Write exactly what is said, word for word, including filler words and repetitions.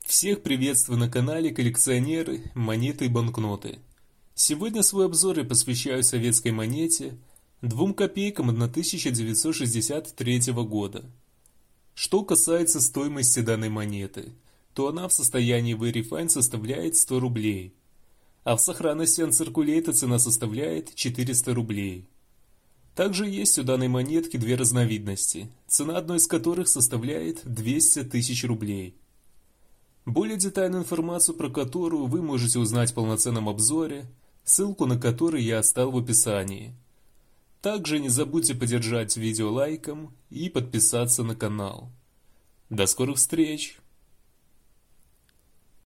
Всех приветствую на канале коллекционеры монеты и банкноты. Сегодня свой обзор я посвящаю советской монете, двум копейкам тысяча девятьсот шестьдесят третьего года. Что касается стоимости данной монеты, то она в состоянии Very Fine составляет сто рублей, а в сохранности Uncirculated цена составляет четыреста рублей. Также есть у данной монетки две разновидности, цена одной из которых составляет двести тысяч рублей. Более детальную информацию про которую вы можете узнать в полноценном обзоре, ссылку на который я оставил в описании. Также не забудьте поддержать видео лайком и подписаться на канал. До скорых встреч!